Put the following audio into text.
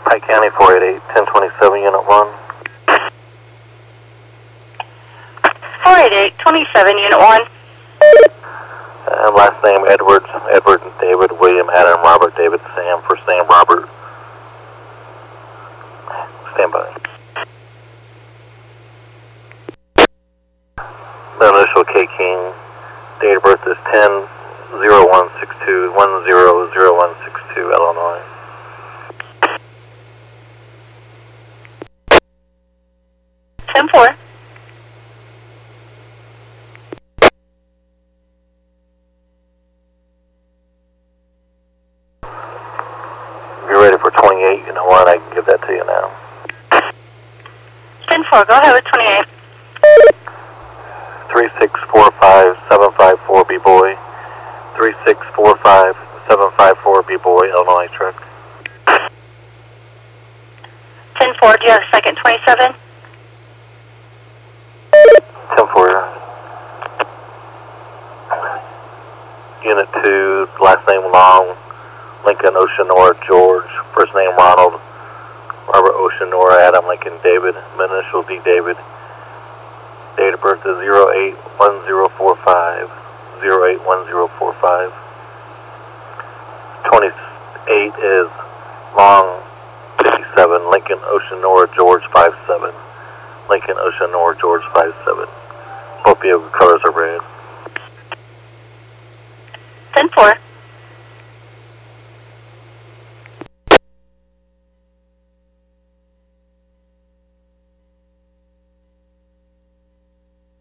Pike County 488, 1027, Unit 1. 488, 27, Unit 1. Last name Edwards, Edward and David, William, Adam, Robert, David, Sam, for Sam, Robert. Stand by. The initial K King, date of birth is 10/01/62, 10/01/62, Illinois. Ten-4. If you're ready for 28, Unit 1, I can give that to you now. 10-4, go ahead with 28. 3645754 B-Boy. 3645754 B-Boy, Illinois truck. 10-4, do you have a second 27? 10-4. Unit 2, last name Long, Lincoln Oceanora George, first name Ronald, Robert Oceanora Adam Lincoln David, initial D David. Date of birth is 081045, 081045. 28 is Long 57, Lincoln Oceanora George 57, Lincoln Oceanora George 57. Both vehicle colors are red. 10-4.